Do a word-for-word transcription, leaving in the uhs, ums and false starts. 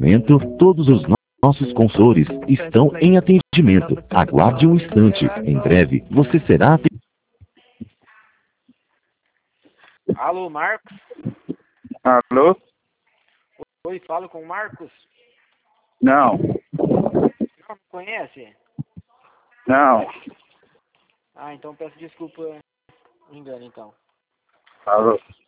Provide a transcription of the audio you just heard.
momento, todos os no- nossos consultores estão em atendimento. Aguarde um instante. Em breve, você será atendido. Alô, Marcos? Alô? Oi, falo com o Marcos? Não, Não, me conhece? não. Ah, então peço desculpa, me engano então. Alô?